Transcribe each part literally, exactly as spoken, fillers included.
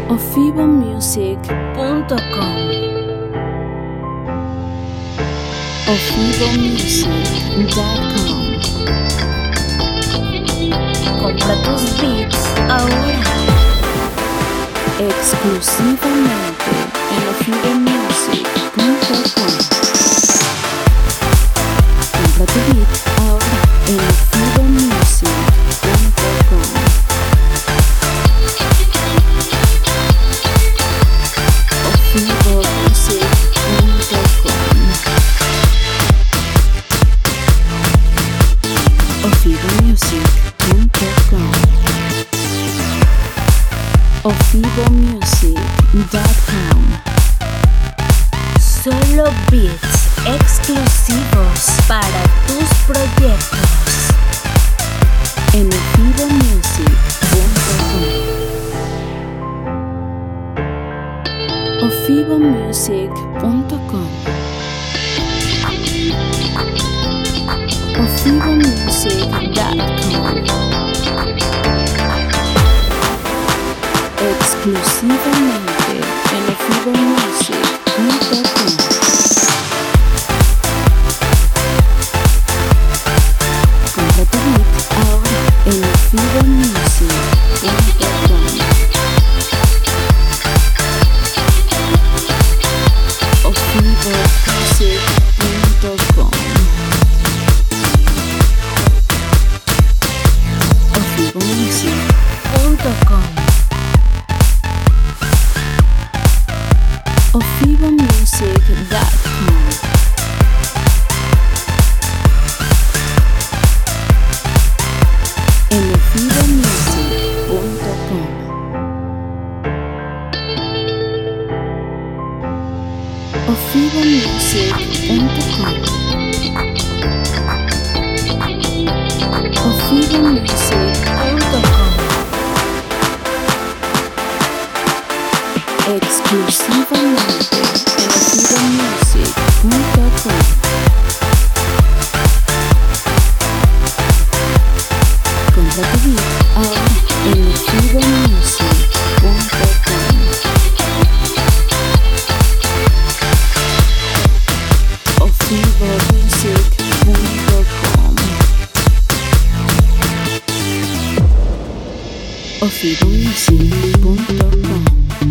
ofibomusic punto com. ofibomusic punto com. Compra tus beats ahora. Exclusivamente en ofibomusic punto com. Compra tu beat ahora en ofibomusic punto com. ofibomusic punto com. ofibomusic punto com. ofibomusic punto com. Solo beats exclusivos para tus proyectos. En ofibomusic punto com. ofibomusic punto com. ofibomusic punto com. Exclusivamente en ofibomusic punto com. Compra tu beat ahora en ofibomusic punto com. ofibomusic punto com. ofibomusic Punto com. ofibomusic punto com. En ofibomusic punto com. ofibomusic punto com. ofibomusic Punto com. exclusivamente en ofibomusic punto com. Compra tu beat ahora en ofibomusic punto com. ofibomusic punto com. ofibomusic punto com.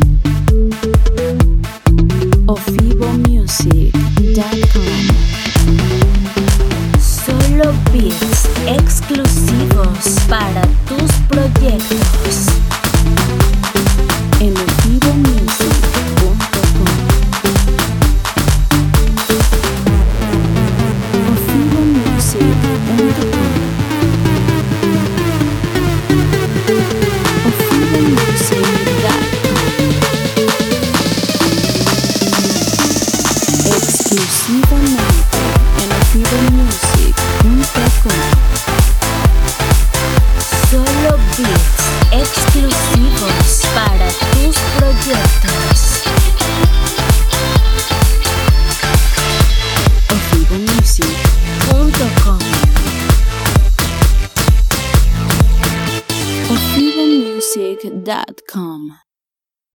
ofibomusic punto com. Solo beats exclusivos para tus proyectos. En ofibomusic punto com. ofibomusic punto com. ofibomusic punto com. Exclusivamente en ofibomusic punto com. Solo beats exclusivos para tus proyectos. ofibomusic Punto com. ofibomusic punto com.